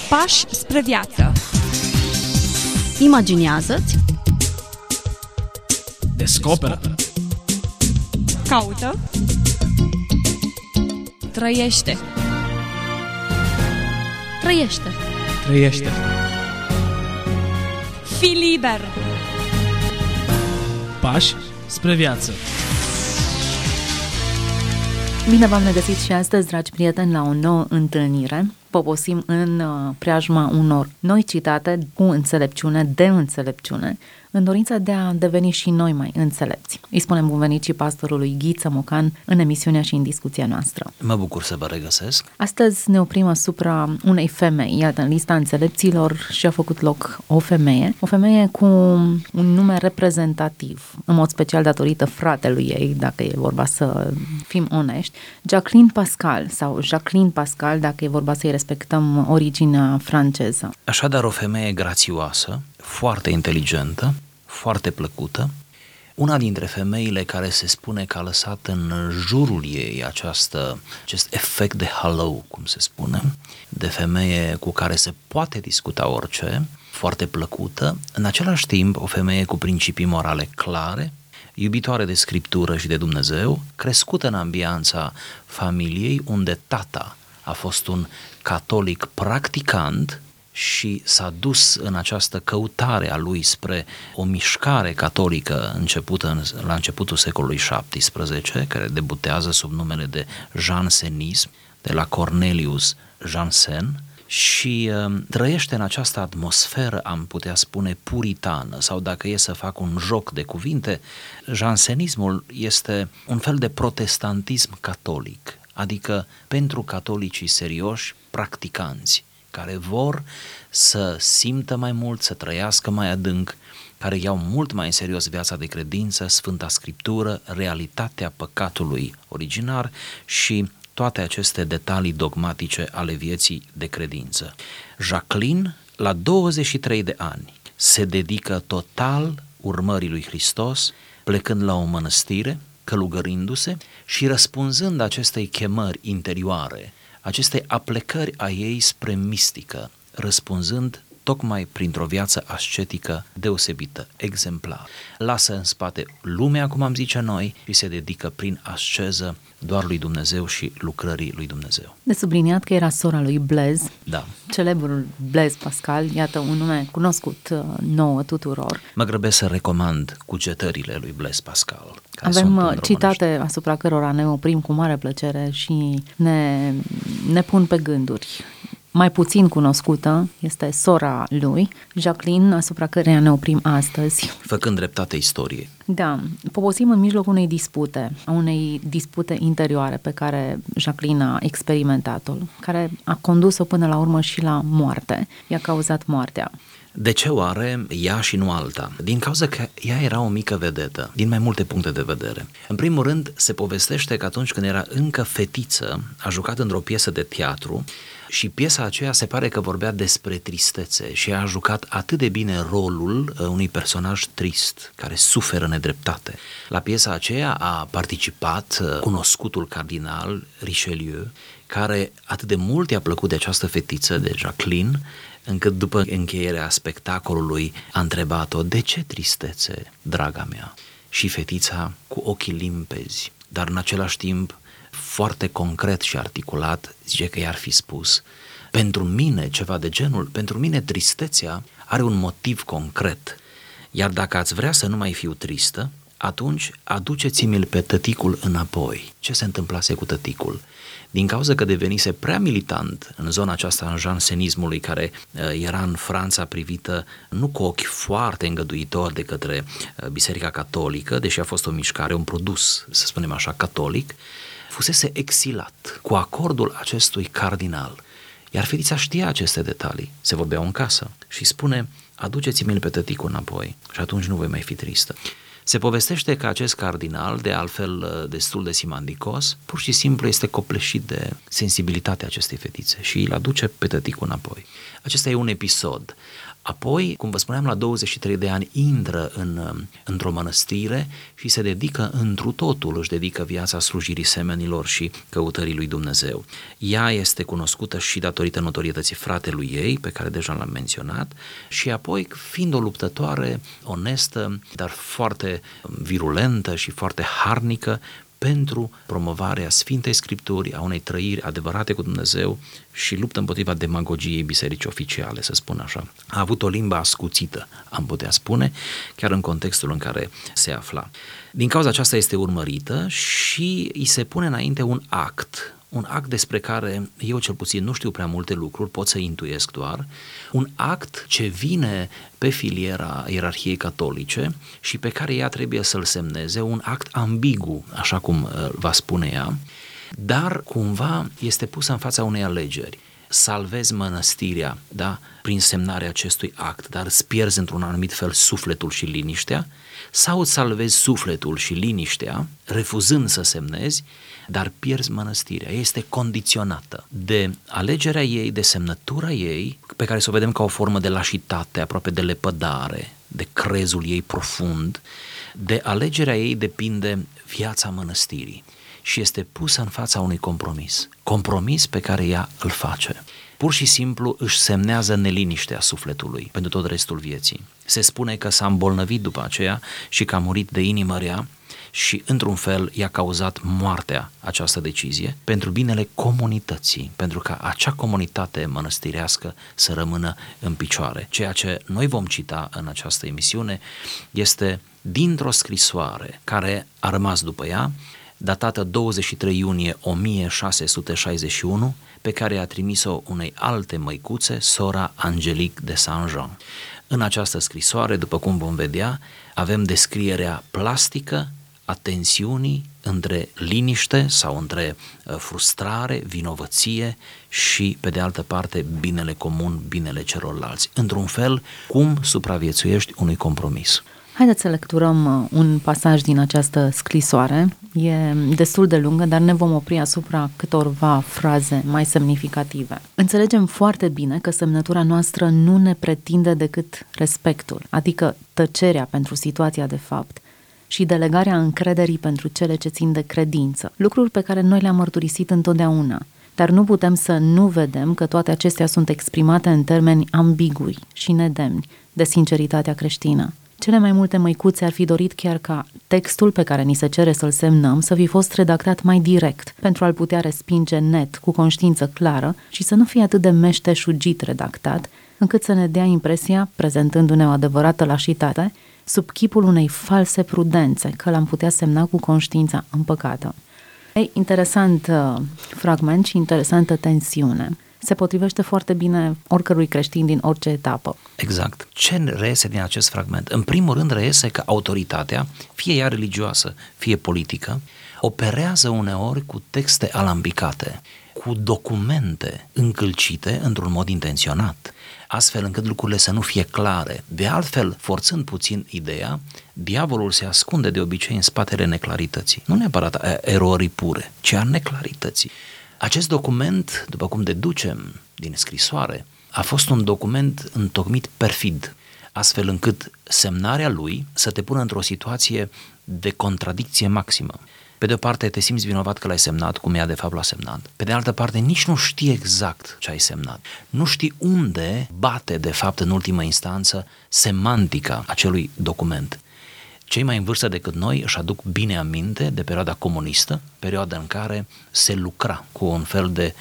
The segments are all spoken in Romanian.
Pași spre viață. Imaginează-ți, descoperă, Caută. Trăiește. trăiește. trăiește. Fii liber. Pași spre viață. Bine v-am regăsit și astăzi, dragi prieteni, la o nouă întâlnire. Poposim în preajma unor noi citate cu înțelepciune, de înțelepciune, în dorința de a deveni și noi mai înțelepți. Îi spunem bun venit și pastorului Ghiță Mocan în emisiunea și în discuția noastră. Mă bucur să vă regăsesc. Astăzi ne oprim asupra unei femei. Iată, în lista înțelepților și-a făcut loc o femeie cu un nume reprezentativ, în mod special datorită fratelui ei, dacă e vorba să fim onești, Jacqueline Pascal, dacă e vorba să-i respectăm originea franceză. Așadar, o femeie grațioasă, foarte inteligentă, foarte plăcută, una dintre femeile care se spune că a lăsat în jurul ei acest efect de halo, cum se spune, de femeie cu care se poate discuta orice, foarte plăcută, în același timp o femeie cu principii morale clare, iubitoare de Scriptură și de Dumnezeu, crescută în ambianța familiei unde tata a fost un catolic practicant și s-a dus în această căutare a lui spre o mișcare catolică începută la începutul secolului XVII, care debutează sub numele de jansenism, de la Cornelius Jansen, și trăiește în această atmosferă, am putea spune, puritană, sau dacă e să fac un joc de cuvinte, jansenismul este un fel de protestantism catolic, adică pentru catolicii serioși, practicanți, care vor să simtă mai mult, să trăiască mai adânc, care iau mult mai în serios viața de credință, Sfânta Scriptură, realitatea păcatului originar și toate aceste detalii dogmatice ale vieții de credință. Jacqueline, la 23 de ani, se dedică total urmării lui Hristos, plecând la o mănăstire, călugărindu-se și răspunzând acestei chemări interioare, acestei aplecări a ei spre mistică, răspunzând tocmai printr-o viață ascetică deosebită, exemplară. Lasă în spate lumea, cum am zice noi, și se dedică prin asceză doar lui Dumnezeu și lucrării lui Dumnezeu. De subliniat că era sora lui Blaise, Da. celebrul Blaise Pascal, iată un nume cunoscut nouă tuturor. Mă grăbesc să recomand cugetările lui Blaise Pascal. Care sunt Avem în citate românește. asupra cărora ne oprim cu mare plăcere și ne pun pe gânduri. Mai puțin cunoscută este sora lui, Jacqueline, asupra căreia ne oprim astăzi. Făcând dreptate istoriei. Da, poposim în mijlocul unei dispute interioare pe care Jacqueline a experimentat-o, care a condus-o până la urmă și la moarte, i-a cauzat moartea. De ce oare ea și nu alta? Din cauza că ea era o mică vedetă, din mai multe puncte de vedere. În primul rând, se povestește că atunci când era încă fetiță, a jucat într-o piesă de teatru și piesa aceea se pare că vorbea despre tristețe și a jucat atât de bine rolul unui personaj trist, care suferă nedreptate. La piesa aceea a participat cunoscutul cardinal Richelieu, care atât de mult i-a plăcut de această fetiță, de Jacqueline, încât după încheierea spectacolului a întrebat-o: de ce tristețe, draga mea? Și fetița, cu ochii limpezi, dar în același timp foarte concret și articulat, zice că i-ar fi spus: pentru mine, ceva de genul, pentru mine tristețea are un motiv concret, iar dacă ați vrea să nu mai fiu tristă, atunci aduceți-mi-l pe tăticul înapoi. Ce se întâmplase cu tăticul? Din cauza că devenise prea militant în zona aceasta în jansenismului, care era în Franța privită nu cu ochi foarte îngăduitori de către Biserica Catolică, deși a fost o mișcare, un produs, să spunem așa, catolic, fusese exilat cu acordul acestui cardinal. Iar fetița știa aceste detalii, se vorbeau în casă și spune: aduceți-mi-l pe tăticul înapoi și atunci nu voi mai fi tristă. Se povestește că acest cardinal, de altfel destul de simandicos, pur și simplu este copleșit de sensibilitatea acestei fetițe și îl aduce pe tăticul înapoi. Acesta e un episod. Apoi, cum vă spuneam, la 23 de ani intră într-o mănăstire și se dedică întru totul, își dedică viața slujirii semenilor și căutării lui Dumnezeu. Ea este cunoscută și datorită notorietății fratelui ei, pe care deja l-am menționat, și apoi, fiind o luptătoare onestă, dar foarte virulentă și foarte harnică, pentru promovarea Sfintei Scripturi, a unei trăiri adevărate cu Dumnezeu și luptă împotriva demagogiei bisericii oficiale, să spun așa. A avut o limbă ascuțită, am putea spune, chiar în contextul în care se afla. Din cauza aceasta este urmărită și îi se pune înainte un act despre care eu cel puțin nu știu prea multe lucruri, pot să intuiesc doar, un act ce vine pe filiera ierarhiei catolice și pe care ea trebuie să-l semneze, un act ambigu, așa cum va spune ea, dar cumva este pus în fața unei alegeri. Salvezi mănăstirea, da, prin semnarea acestui act, dar îți pierzi într-un anumit fel sufletul și liniștea, sau îți salvezi sufletul și liniștea, refuzând să semnezi, dar pierzi mănăstirea. Ea este condiționată de alegerea ei, de semnătura ei, pe care să o vedem ca o formă de lașitate, aproape de lepădare, de crezul ei profund. De alegerea ei depinde viața mănăstirii și este pusă în fața unui compromis pe care ea îl face. Pur și simplu își semnează neliniștea sufletului pentru tot restul vieții. Se spune că s-a îmbolnăvit după aceea și că a murit de inimă rea și, într-un fel, i-a cauzat moartea această decizie pentru binele comunității, pentru ca acea comunitate mănăstirească să rămână în picioare. Ceea ce noi vom cita în această emisiune este dintr-o scrisoare care a rămas după ea, datată 23 iunie 1661, pe care a trimis-o unei alte măicuțe, sora Angelique de Saint-Jean. În această scrisoare, după cum vom vedea, avem descrierea plastică a tensiunii între liniște sau între frustrare, vinovăție și, pe de altă parte, binele comun, binele celorlalți. Într-un fel, cum supraviețuiești unui compromis. Haideți să lecturăm un pasaj din această scrisoare. E destul de lungă, dar ne vom opri asupra câtorva fraze mai semnificative. Înțelegem foarte bine că semnătura noastră nu ne pretinde decât respectul, adică tăcerea pentru situația de fapt și delegarea încrederii pentru cele ce țin de credință, lucruri pe care noi le-am mărturisit întotdeauna. Dar nu putem să nu vedem că toate acestea sunt exprimate în termeni ambigui și nedemni de sinceritatea creștină. Cele mai multe măicuțe ar fi dorit chiar ca textul pe care ni se cere să-l semnăm să fi fost redactat mai direct, pentru a-l putea respinge net, cu conștiință clară și să nu fie atât de meșteșugit redactat, încât să ne dea impresia, prezentându-ne o adevărată lașitate, sub chipul unei false prudențe, că l-am putea semna cu conștiința împăcată. Ei, interesant fragment și interesantă tensiune. Se potrivește foarte bine oricărui creștin din orice etapă. Exact. Ce reiese din acest fragment? În primul rând reiese că autoritatea, fie ea religioasă, fie politică, operează uneori cu texte alambicate, cu documente încălcite într-un mod intenționat, astfel încât lucrurile să nu fie clare. De altfel, forțând puțin ideea, diavolul se ascunde de obicei în spatele neclarității. Nu neapărat a erorii pure, ci a neclarității. Acest document, după cum deducem din scrisoare, a fost un document întocmit perfid, astfel încât semnarea lui să te pună într-o situație de contradicție maximă. Pe de o parte te simți vinovat că l-ai semnat, cum ea de fapt l-a semnat. Pe de altă parte nici nu știi exact ce ai semnat. Nu știi unde bate de fapt în ultimă instanță semantica acelui document. Cei mai în vârstă decât noi își aduc bine aminte de perioada comunistă, perioada în care se lucra cu un fel de,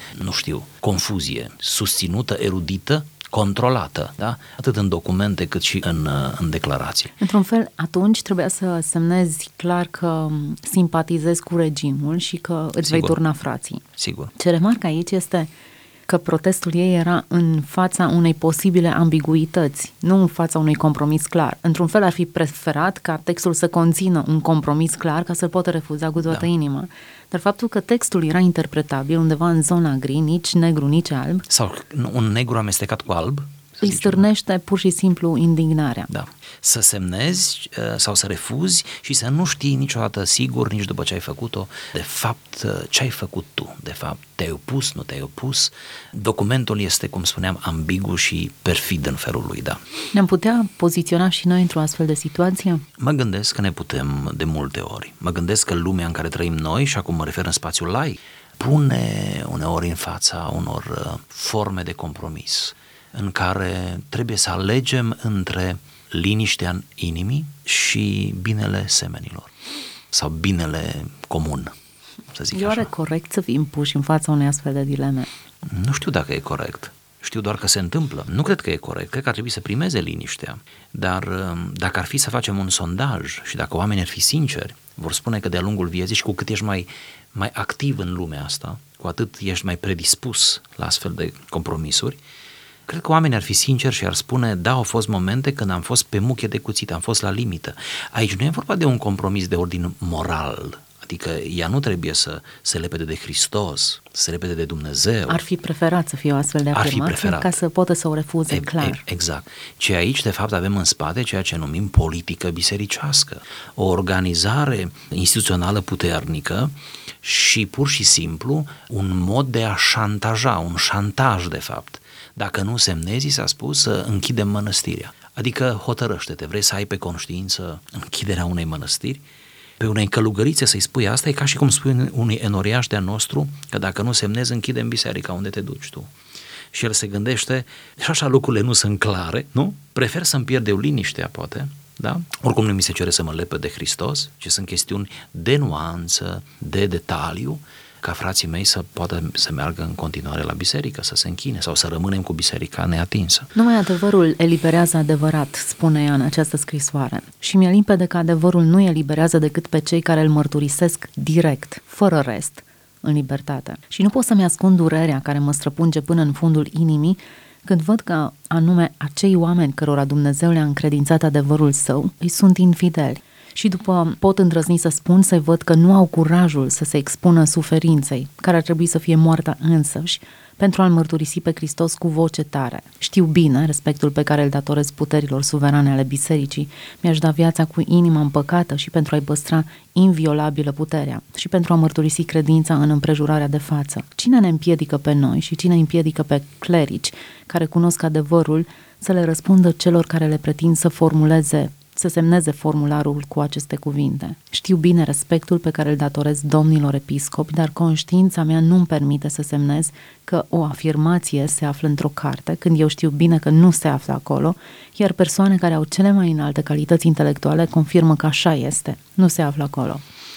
confuzie susținută, erudită, controlată, da? Atât în documente cât și în declarații. Într-un fel, atunci trebuia să semnezi clar că simpatizezi cu regimul și că îți vei turna frații. Sigur. Ce remarc aici este că protestul ei era în fața unei posibile ambiguități, nu în fața unui compromis clar. Într-un fel ar fi preferat ca textul să conțină un compromis clar ca să-l poată refuza cu toată inima. Dar faptul că textul era interpretabil undeva în zona gri, nici negru, nici alb. Sau un negru amestecat cu alb, Îi stârnește pur și simplu indignarea. Da. Să semnezi sau să refuzi și să nu știi niciodată sigur, nici după ce ai făcut-o, de fapt ce ai făcut tu, de fapt te-ai opus, nu te-ai opus. Documentul este, cum spuneam, ambigu și perfid în felul lui, da. Ne-am putea poziționa și noi într-o astfel de situație? Mă gândesc că ne putem de multe ori. Mă gândesc că lumea în care trăim noi, și acum mă refer în spațiul laic, pune uneori în fața unor forme de compromis în care trebuie să alegem între liniștea inimii și binele semenilor sau binele comun, să zic așa. E oare corect să fim puși în fața unei astfel de dileme? Nu știu dacă e corect. Știu doar că se întâmplă. Nu cred că e corect. Cred că ar trebui să primeze liniștea. Dar dacă ar fi să facem un sondaj și dacă oamenii ar fi sinceri, vor spune că de-a lungul vieții și cu cât ești mai activ în lumea asta, cu atât ești mai predispus la astfel de compromisuri, cred că oamenii ar fi sinceri și ar spune, da, au fost momente când am fost pe muche de cuțit, am fost la limită. Aici nu e vorba de un compromis de ordin moral, adică ea nu trebuie să se lepede de Hristos, să se lepede de Dumnezeu. Ar fi preferat să fie o astfel de afirmație ca să poată să o refuze clar. Exact. Și aici, de fapt, avem în spate ceea ce numim politică bisericească, o organizare instituțională puternică și pur și simplu un mod de a șantaja, un șantaj de fapt. Dacă nu semnezi, s-a spus, să închidem mănăstirea. Adică hotărăște-te, vrei să ai pe conștiință închiderea unei mănăstiri? Pe unei călugărițe să-i spui asta e ca și cum spui unui enoriaș de-a nostru că dacă nu semnezi, închidem biserica unde te duci tu. Și el se gândește, și așa lucrurile nu sunt clare, nu? Prefer să-mi pierd eu liniștea, poate, da? Oricum nu mi se cere să mă lepăd de Hristos, ci sunt chestiuni de nuanță, de detaliu, ca frații mei să poată să meargă în continuare la biserică, să se închine sau să rămânem cu biserica neatinsă. Numai adevărul eliberează adevărat, spune ea în această scrisoare. Și mi-e limpede că adevărul nu eliberează decât pe cei care îl mărturisesc direct, fără rest, în libertate. Și nu pot să-mi ascund durerea care mă străpunge până în fundul inimii când văd că anume acei oameni cărora Dumnezeu le-a încredințat adevărul său îi sunt infideli. Și după pot îndrăzni să spun, să-i văd că nu au curajul să se expună suferinței, care ar trebui să fie moartea însăși, pentru a-L mărturisi pe Hristos cu voce tare. Știu bine respectul pe care îl datorez puterilor suverane ale bisericii, mi-aș da viața cu inima împăcată și pentru a-i păstra inviolabilă puterea și pentru a mărturisi credința în împrejurarea de față. Cine ne împiedică pe noi și cine împiedică pe clerici care cunosc adevărul să le răspundă celor care le pretind să semneze formularul cu aceste cuvinte? Știu bine respectul pe care îl datorez domnilor episcopi, dar conștiința mea nu-mi permite să semnez că o afirmație se află într-o carte, când eu știu bine că nu se află acolo, iar persoane care au cele mai înalte calități intelectuale confirmă că așa este, nu se află acolo.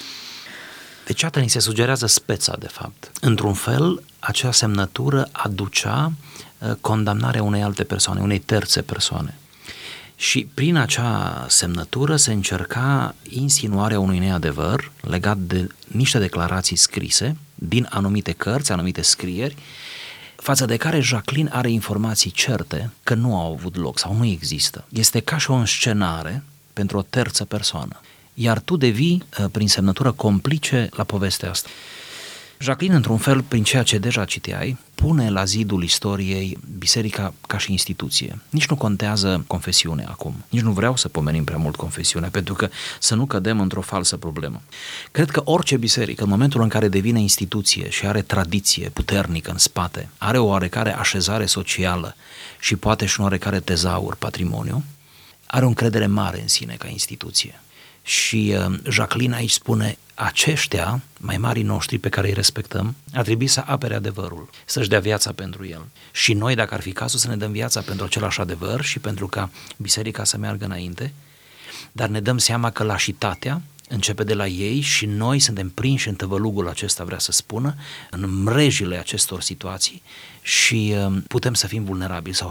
Deci, iată, ni se sugerează speța, de fapt. Într-un fel, acea semnătură aducea condamnarea unei alte persoane, unei terțe persoane. Și prin acea semnătură se încerca insinuarea unui neadevăr legat de niște declarații scrise din anumite cărți, anumite scrieri, față de care Jacqueline are informații certe că nu au avut loc sau nu există. Este ca și o înscenare pentru o terță persoană. Iar tu devii, prin semnătură, complice la povestea asta. Jacqueline, într-un fel, prin ceea ce deja citeai, pune la zidul istoriei biserica ca și instituție. Nici nu contează confesiunea acum. Nici nu vreau să pomenim prea mult confesiunea, pentru că să nu cădem într-o falsă problemă. Cred că orice biserică, în momentul în care devine instituție și are tradiție puternică în spate, are o oarecare așezare socială și poate și un oarecare tezaur, patrimoniu, are o încredere mare în sine ca instituție. Și Jacqueline aici spune, aceștia, mai marii noștri pe care îi respectăm, ar trebui să apere adevărul, să-și dea viața pentru el. Și noi, dacă ar fi cazul, să ne dăm viața pentru același adevăr și pentru ca biserica să meargă înainte, dar ne dăm seama că lașitatea începe de la ei și noi suntem prinși în tăvălugul acesta, vrea să spună, în mrejile acestor situații și putem să fim vulnerabili sau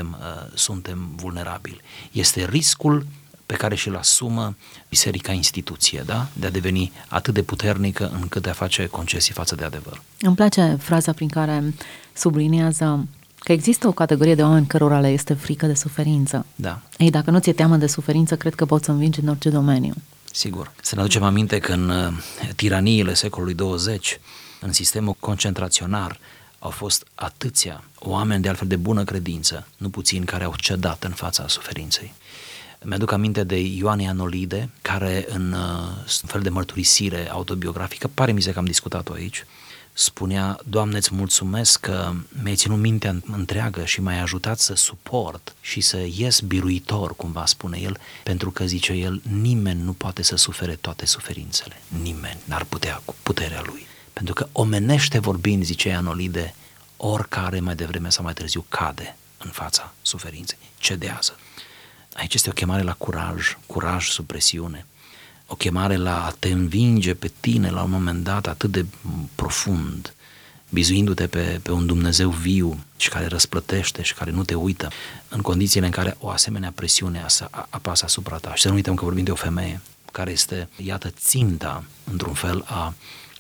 suntem vulnerabili. Este riscul pe care și-l asumă biserica instituție, da? De a deveni atât de puternică încât de a face concesii față de adevăr. Îmi place fraza prin care subliniază că există o categorie de oameni cărora le este frică de suferință. Da. Ei, dacă nu ți-e teamă de suferință, cred că poți să învingi în orice domeniu. Sigur. Să ne aducem aminte că în tiraniile secolului 20, în sistemul concentraționar, Au fost atâția oameni de altfel de bună credință, nu puțini, care au cedat în fața suferinței. Mi-aduc aminte de Ioan Ianolide, care în un fel de mărturisire autobiografică, pare mi se că am discutat-o aici, spunea: Doamne, îți mulțumesc că mi-ai ținut mintea întreagă și m-ai ajutat să suport și să ies biruitor, cumva spune el, pentru că, zice el, nimeni nu poate să sufere toate suferințele. Nimeni n-ar putea cu puterea lui. Pentru că omenește vorbind, zice Ianolide, oricare mai devreme sau mai târziu cade în fața suferinței, cedează. Aici este o chemare la curaj sub presiune, o chemare la a te învinge pe tine la un moment dat atât de profund, bizuindu-te pe un Dumnezeu viu și care răsplătește și care nu te uită, în condițiile în care o asemenea presiune apasă asupra ta. Și să nu uităm că vorbim de o femeie care este, iată, ținta, într-un fel, a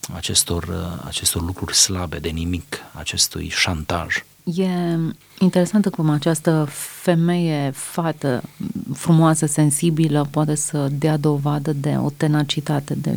acestor lucruri slabe de nimic, acestui șantaj. E interesantă cum această femeie, fată frumoasă, sensibilă, poate să dea dovadă de o tenacitate, de,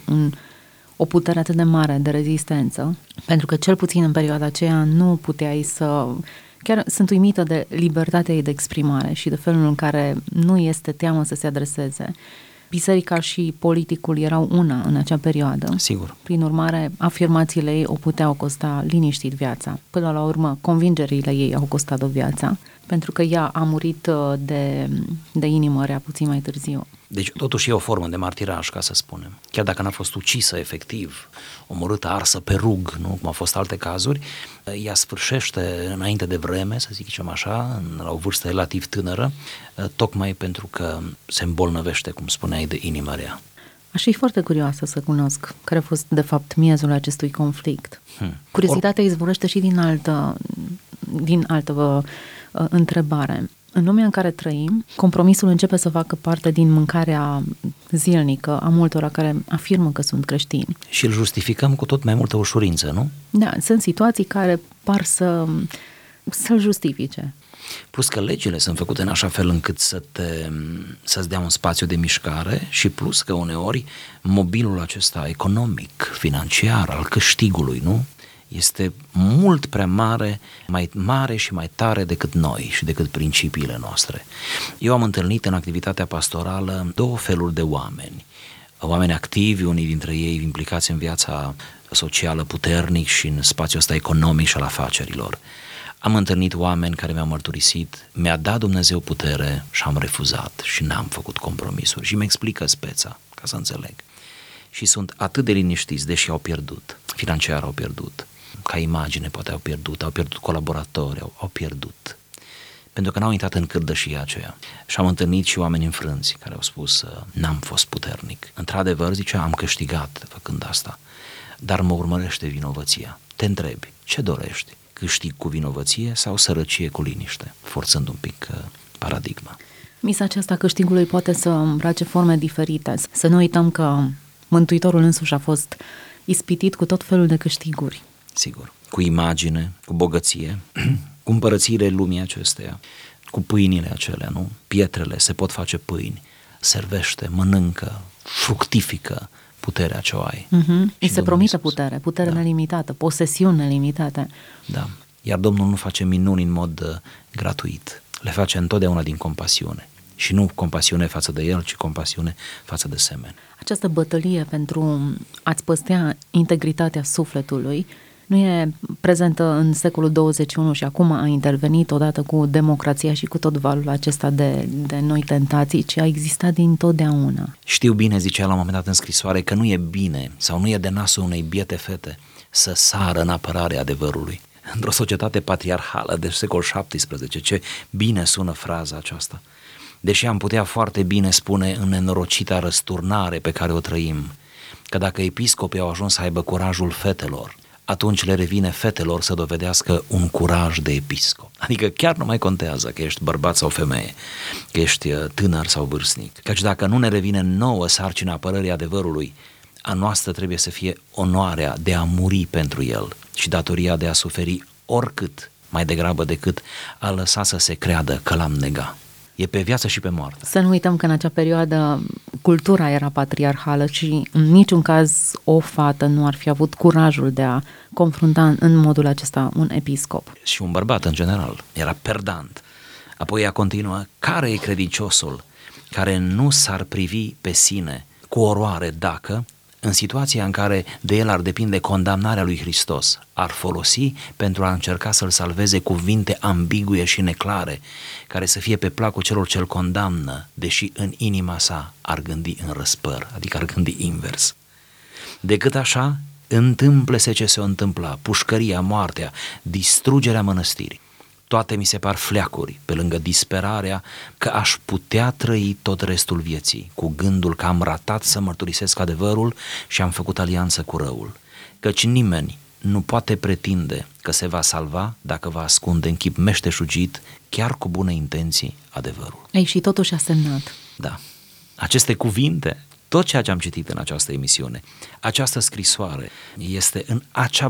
o putere atât de mare de rezistență, pentru că cel puțin în perioada aceea nu puteai să... Chiar sunt uimită de libertatea ei de exprimare și de felul în care nu este teamă să se adreseze. Biserica și politicul erau una în acea perioadă. Sigur. Prin urmare, afirmațiile ei o puteau costa liniștit viața. Până la urmă, convingerile ei au costat-o viața, pentru că ea a murit de inimă rea puțin mai târziu. Deci totuși e o formă de martiraj, ca să spunem. Chiar dacă n-a fost ucisă efectiv, omorâtă, arsă pe rug, nu? Cum au fost alte cazuri, ea sfârșește înainte de vreme, să zicem așa, la o vârstă relativ tânără, tocmai pentru că se îmbolnăvește, cum spuneai, de inimă rea. Aș fi foarte curioasă să cunosc care a fost, de fapt, miezul acestui conflict. Curiozitatea izvorăște și din altă întrebare. În lumea în care trăim, compromisul începe să facă parte din mâncarea zilnică a multora care afirmă că sunt creștini. Și îl justificăm cu tot mai multă ușurință, nu? Da, sunt situații care par să-l justifice. Plus că legile sunt făcute în așa fel încât să-ți dea un spațiu de mișcare și plus că uneori mobilul acesta economic, financiar, al câștigului, nu? Este mult prea mare, mai mare și mai tare decât noi și decât principiile noastre. Eu am întâlnit în activitatea pastorală două feluri de oameni. Oameni activi, unii dintre ei implicați în viața socială puternic și în spațiul ăsta economic și al afacerilor. Am întâlnit oameni care mi-au mărturisit, mi-a dat Dumnezeu putere și am refuzat și n-am făcut compromisuri și mi explică speța, ca să înțeleg. Și sunt atât de liniștiți, deși au pierdut, financiar au pierdut, ca imagine poate au pierdut colaboratori, au pierdut, pentru că n-au intrat în cârdășia aceea. Și am întâlnit și oameni înfrânți care au spus, n-am fost puternic. Într-adevăr, zicea, am câștigat făcând asta, dar mă urmărește vinovăția. Te întrebi, ce dorești? Câștig cu vinovăție sau sărăcie cu liniște? Forțând un pic paradigma. Misa aceasta câștigului poate să îmbrace forme diferite. Să nu uităm că Mântuitorul însuși a fost ispitit cu tot felul de câștiguri. Sigur, cu imagine, cu bogăție, cu împărățiile lumii acesteia, cu pâinile acelea, nu? Pietrele, se pot face pâini, servește, mănâncă, fructifică puterea ce o ai. Îi se promite putere nelimitată, posesiuni nelimitate. Da, iar Domnul nu face minuni în mod gratuit, le face întotdeauna din compasiune. Și nu compasiune față de el, ci compasiune față de semeni. Această bătălie pentru a-ți păstra integritatea sufletului nu e prezentă în secolul 21 și acum a intervenit odată cu democrația și cu tot valul acesta de noi tentații, ci a existat dintotdeauna. Știu bine, zicea la un moment dat în scrisoare, că nu e bine sau nu e de nasul unei biete fete să sară în apărarea adevărului. Într-o societate patriarhală de secol XVII, ce bine sună fraza aceasta. Deși am putea foarte bine spune în nenorocita răsturnare pe care o trăim, că dacă episcopii au ajuns să aibă curajul fetelor, atunci le revine fetelor să dovedească un curaj de episcop. Adică chiar nu mai contează că ești bărbat sau femeie, că ești tânăr sau vârstnic. Căci dacă nu ne revine nouă sarcina apărării adevărului, a noastră trebuie să fie onoarea de a muri pentru el și datoria de a suferi oricât, mai degrabă decât a lăsa să se creadă că l-am negat. E pe viață și pe moarte. Să nu uităm că în acea perioadă cultura era patriarhală și în niciun caz o fată nu ar fi avut curajul de a confrunta în modul acesta un episcop. Și un bărbat în general. Era perdant. Apoi ea continuă: care e credinciosul care nu s-ar privi pe sine cu oroare dacă, în situația în care de el ar depinde condamnarea lui Hristos, ar folosi pentru a încerca să-l salveze cuvinte ambigue și neclare, care să fie pe placul celor ce-l condamnă, deși în inima sa ar gândi în răspăr, adică ar gândi invers. Decât așa, întâmple-se ce se întâmpla, pușcăria, moartea, distrugerea mănăstirii. Toate mi se par fleacuri, pe lângă disperarea că aș putea trăi tot restul vieții, cu gândul că am ratat să mărturisesc adevărul și am făcut alianță cu răul. Căci nimeni nu poate pretinde că se va salva dacă va ascunde în chip meșteșugit, chiar cu bune intenții, adevărul. Ei, și totuși a semnat. Da, aceste cuvinte, tot ceea ce am citit în această emisiune, această scrisoare este în acea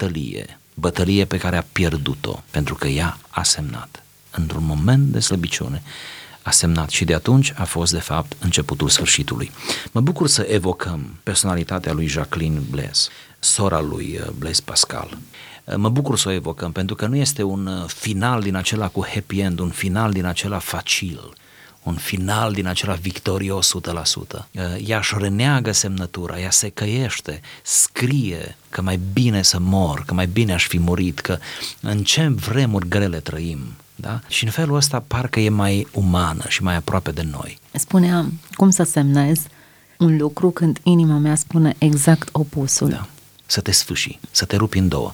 bătălie pe care a pierdut-o, pentru că ea a semnat. Într-un moment de slăbiciune a semnat și de atunci a fost, de fapt, începutul sfârșitului. Mă bucur să evocăm personalitatea lui Jacqueline Blaise, sora lui Blaise Pascal. Mă bucur să o evocăm, pentru că nu este un final din acela cu happy end, un final din acela facil, un final din acela victorios 100%. Ea își reneagă semnătura, ea se căiește, scrie că mai bine să mor, că mai bine aș fi murit, că în ce vremuri grele trăim. Da? Și în felul ăsta parcă e mai umană și mai aproape de noi. Spunea, cum să semnez un lucru când inima mea spune exact opusul. Da. Să te sfâșii, să te rupi în două,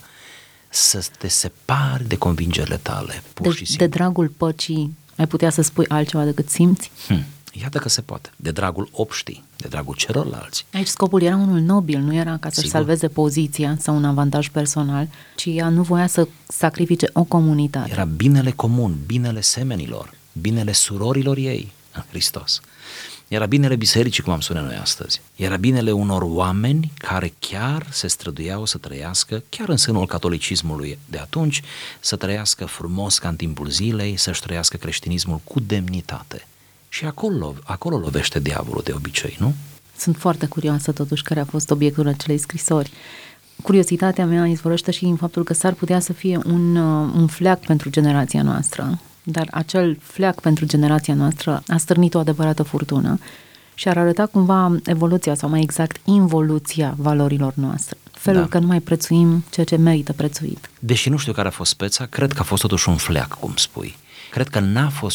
să te separi de convingerile tale, pur și simplu. De dragul păcii ai putea să spui altceva decât simți? Iată că se poate. De dragul obștii, de dragul celorlalți. Aici scopul era unul nobil, nu era ca să-și Sigur. salveze poziția sau un avantaj personal, ci ea nu voia să sacrifice o comunitate. Era binele comun, binele semenilor, binele surorilor ei în Hristos. Era binele bisericii, cum am spune noi astăzi. Era binele unor oameni care chiar se străduiau să trăiască, chiar în sânul catolicismului de atunci, să trăiască frumos ca în timpul zilei, să-și trăiască creștinismul cu demnitate. Și acolo lovește diavolul de obicei, nu? Sunt foarte curioasă totuși care a fost obiectul acelei scrisori. Curiozitatea mea izvorăște și în faptul că s-ar putea să fie un fleac pentru generația noastră, dar acel fleac pentru generația noastră a stârnit o adevărată furtună și ar arăta cumva evoluția sau mai exact involuția valorilor noastre. Felul că nu mai prețuim ceea ce merită prețuit. Deși nu știu care a fost speța, cred că a fost totuși un fleac, cum spui. Cred că n-a fost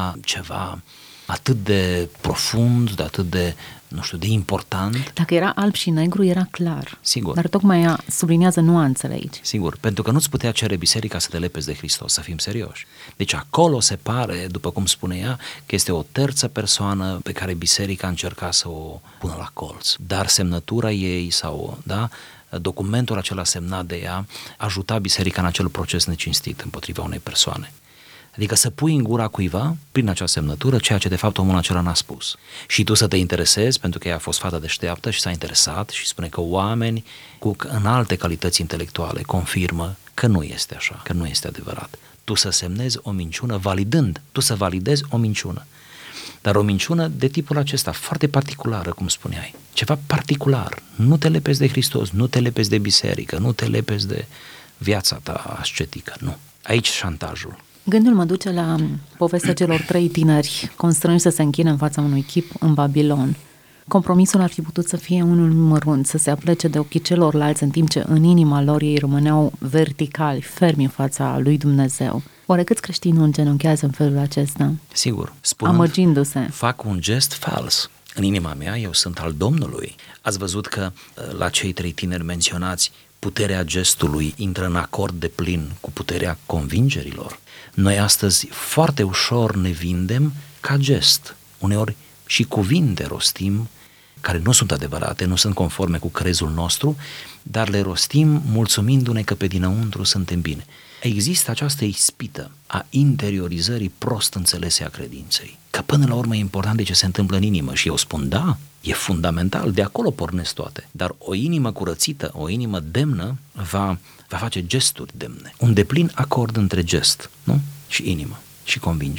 ceva atât de profund, de atât de, nu știu, de important. Dacă era alb și negru, era clar. Sigur. Dar tocmai ea subliniază nuanțele aici. Sigur, pentru că nu-ți putea cere biserica să te lepezi de Hristos, să fim serioși. Deci acolo se pare, după cum spune ea, că este o terță persoană pe care biserica încerca să o pună la colț. Dar semnătura ei sau, documentul acela semnat de ea ajuta biserica în acel proces necinstit împotriva unei persoane. Adică să pui în gura cuiva, prin acea semnătură, ceea ce de fapt omul acela n-a spus. Și tu să te interesezi, pentru că ea a fost fata deșteaptă și s-a interesat și spune că oameni cu înalte calități intelectuale confirmă că nu este așa, că nu este adevărat. Tu să semnezi o minciună tu să validezi o minciună. Dar o minciună de tipul acesta, foarte particulară, cum spuneai. Ceva particular. Nu te lepezi de Hristos, nu te lepezi de biserică, nu te lepezi de viața ta ascetică, nu. Aici șantajul. Gândul mă duce la povestea celor 3 tineri constrânși să se închine în fața unui chip în Babilon. Compromisul ar fi putut să fie unul mărunt, să se aplece de ochii celorlalți, în timp ce în inima lor ei rămâneau verticali, fermi în fața lui Dumnezeu. Oare câți creștini nu îngenunchează în felul acesta? Sigur, spunând, amăgindu-se. Fac un gest fals. În inima mea, eu sunt al Domnului. Ați văzut că la cei 3 tineri menționați, puterea gestului intră în acord de plin cu puterea convingerilor. Noi astăzi foarte ușor ne vindem ca gest. Uneori și cuvinte rostim care nu sunt adevărate, nu sunt conforme cu crezul nostru, dar le rostim mulțumindu-ne că pe dinăuntru suntem bine. Există această ispită a interiorizării prost înțelese a credinței. Că până la urmă e important de ce se întâmplă în inimă și eu spun da, e fundamental, de acolo pornesc toate. Dar o inimă curățită, o inimă demnă va face gesturi demne. Un deplin acord între gest, nu? Și inimă și convingeri.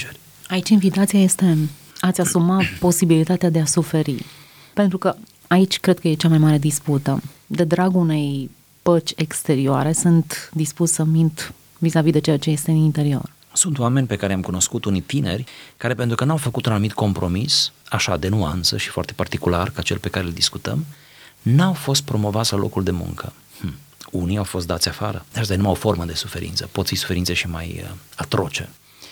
Aici invitația este a-ți asuma posibilitatea de a suferi. Pentru că aici cred că e cea mai mare dispută. De dragul unei păci exterioare sunt dispus să mint vis-a-vis de ceea ce este în interior. Sunt oameni pe care am cunoscut, unii tineri, care pentru că n-au făcut un anumit compromis, așa de nuanță și foarte particular ca cel pe care îl discutăm, n-au fost promovați la locul de muncă. Unii au fost dați afară. Asta e numai o formă de suferință. Pot fi suferințe și mai atroce.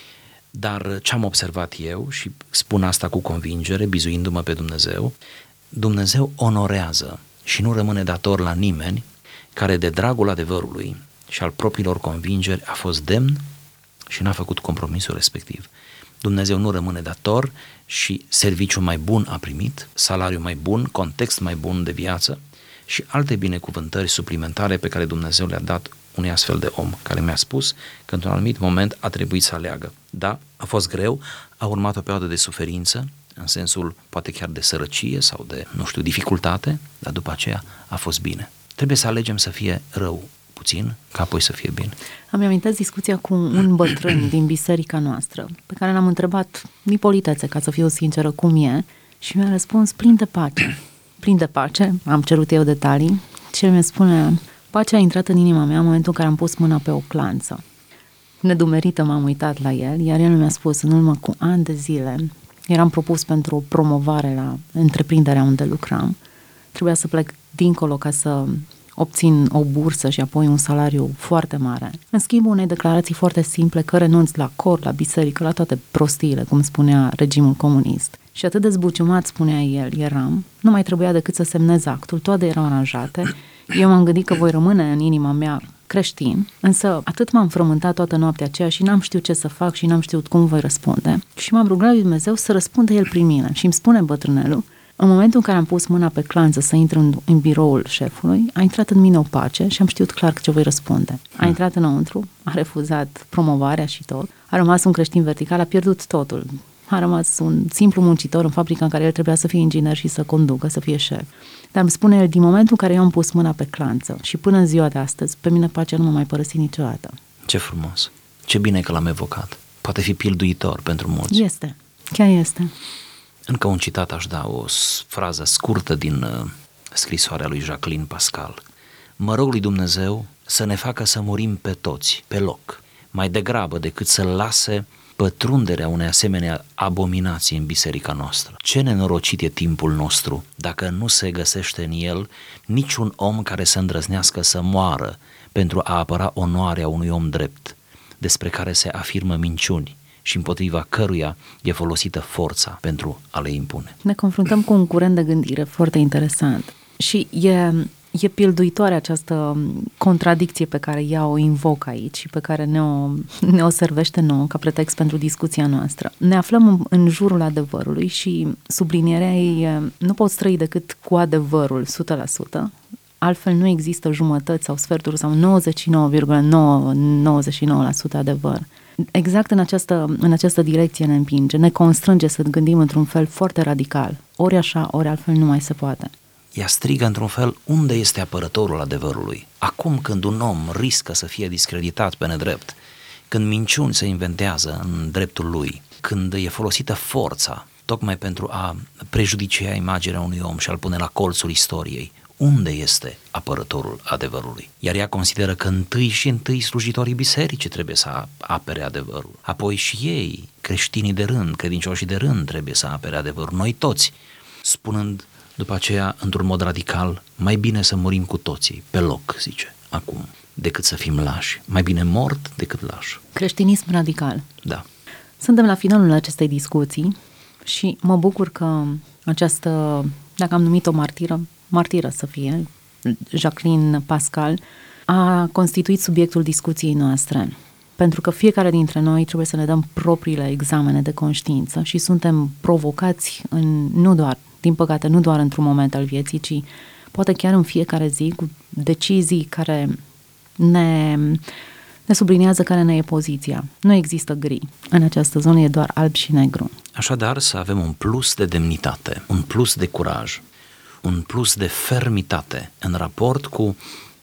Dar ce am observat eu, și spun asta cu convingere, bizuindu-mă pe Dumnezeu, Dumnezeu onorează și nu rămâne dator la nimeni care de dragul adevărului și al propriilor convingeri a fost demn și n-a făcut compromisul respectiv. Dumnezeu nu rămâne dator și serviciu mai bun a primit, salariu mai bun, context mai bun de viață și alte binecuvântări suplimentare pe care Dumnezeu le-a dat unui astfel de om care mi-a spus că într-un anumit moment a trebuit să aleagă. Da, a fost greu, a urmat o perioadă de suferință, în sensul poate chiar de sărăcie sau de, dificultate, dar după aceea a fost bine. Trebuie să alegem să fie rău puțin, ca apoi să fie bine. Îmi amintesc discuția cu un bătrân din biserica noastră, pe care l-am întrebat din politețe, ca să fiu sinceră, cum e, și mi-a răspuns plin de pace. Plin de pace, am cerut eu detalii, și el mi spune: pacea a intrat în inima mea în momentul în care am pus mâna pe o clanță. Nedumerită m-am uitat la el, iar el mi-a spus: în urmă cu ani de zile eram propus pentru o promovare la întreprinderea unde lucram. Trebuia să plec dincolo ca să obțin o bursă și apoi un salariu foarte mare. În schimb unei declarații foarte simple că renunț la cor, la biserică, la toate prostiile, cum spunea regimul comunist. Și atât de zbuciumat, spunea el, eram, nu mai trebuia decât să semnez actul, toate erau aranjate. Eu m-am gândit că voi rămâne în inima mea creștin, însă atât m-am frământat toată noaptea aceea și n-am știut ce să fac și n-am știut cum voi răspunde. Și m-am rugat lui Dumnezeu să răspundă el prin mine. Și îmi spune bătrânelul: în momentul în care am pus mâna pe clanță să intru în biroul șefului, a intrat în mine o pace și am știut clar ce voi răspunde. A intrat înăuntru, a refuzat promovarea și tot, a rămas un creștin vertical, a pierdut totul. A rămas un simplu muncitor în fabrica în care el trebuia să fie inginer și să conducă, să fie șef. Dar îmi spune el: din momentul în care eu am pus mâna pe clanță și până în ziua de astăzi, pe mine pacea nu m-a mai părăsit niciodată. Ce frumos! Ce bine că l-am evocat! Poate fi pilduitor pentru mulți. Este, chiar este. Încă un citat aș da, o frază scurtă din scrisoarea lui Jacqueline Pascal. Mă rog lui Dumnezeu să ne facă să murim pe toți, pe loc, mai degrabă decât să lase pătrunderea unei asemenea abominații în biserica noastră. Ce nenorocit e timpul nostru dacă nu se găsește în el niciun om care să îndrăznească să moară pentru a apăra onoarea unui om drept, despre care se afirmă minciuni și împotriva căruia e folosită forța pentru a le impune. Ne confruntăm cu un curent de gândire foarte interesant și e pilduitoare această contradicție pe ea o invoc aici și pe care ne o servește nouă ca pretext pentru discuția noastră. Ne aflăm în jurul adevărului și sublinierea ei: nu poți trăi decât cu adevărul 100%, altfel nu există jumătăți sau sferturi sau 99,999% adevăr. Exact în această direcție ne împinge, ne constrânge să gândim într-un fel foarte radical. Ori așa, ori altfel nu mai se poate. Ea strigă într-un fel: unde este apărătorul adevărului? Acum când un om riscă să fie discreditat pe nedrept, când minciuni se inventează în dreptul lui, când e folosită forța tocmai pentru a prejudicia imaginea unui om și a-l pune la colțul istoriei, unde este apărătorul adevărului? Iar ea consideră că întâi slujitorii bisericii trebuie să apere adevărul. Apoi și ei, creștinii de rând, credincioșii de rând, trebuie să apere adevărul. Noi toți, spunând după aceea, într-un mod radical: mai bine să murim cu toții, pe loc, zice, acum, decât să fim lași. Mai bine mort decât lași. Creștinism radical. Da. Suntem la finalul acestei discuții și mă bucur că această, dacă am numit-o martiră să fie, Jacqueline Pascal, a constituit subiectul discuției noastre. Pentru că fiecare dintre noi trebuie să ne dăm propriile examene de conștiință și suntem provocați din păcate, nu doar într-un moment al vieții, ci poate chiar în fiecare zi, cu decizii care ne subliniază care ne e poziția. Nu există gri. În această zonă e doar alb și negru. Așadar, să avem un plus de demnitate, un plus de curaj, un plus de fermitate în raport cu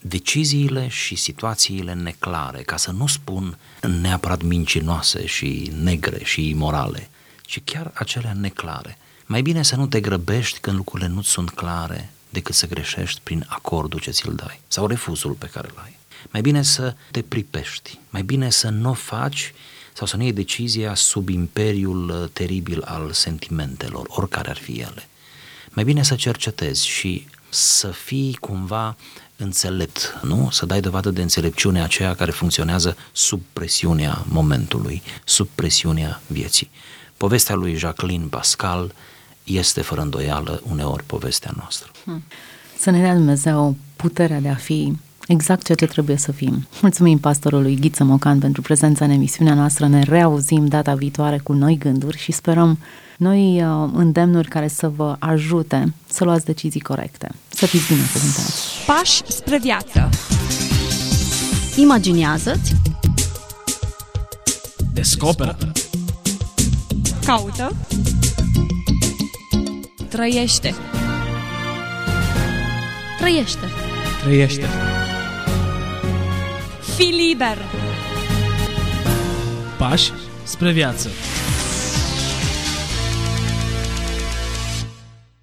deciziile și situațiile neclare, ca să nu spun neapărat mincinoase și negre și imorale, ci chiar acelea neclare. Mai bine să nu te grăbești când lucrurile nu sunt clare decât să greșești prin acordul ce ți-l dai sau refuzul pe care îl ai. Mai bine să te pripești, mai bine să nu o faci sau să nu iei decizia sub imperiul teribil al sentimentelor, oricare ar fi ele. Mai bine să cercetezi și să fii cumva înțelept, nu? Să dai dovadă de înțelepciunea aceea care funcționează sub presiunea momentului, sub presiunea vieții. Povestea lui Jacqueline Pascal este fără îndoială uneori povestea noastră. Să ne dea Dumnezeu puterea de a fi exact ceea ce trebuie să fim. Mulțumim pastorului Ghiță Mocan pentru prezența în emisiunea noastră. Ne reauzim data viitoare cu noi gânduri și sperăm noi îndemnuri care să vă ajute să luați decizii corecte. Să fiți binecuvântați! Pași spre viață. Imaginează-ți, Descoperă. Caută. Trăiește. trăiește. Trăiește. Fii liber. Pași spre viață.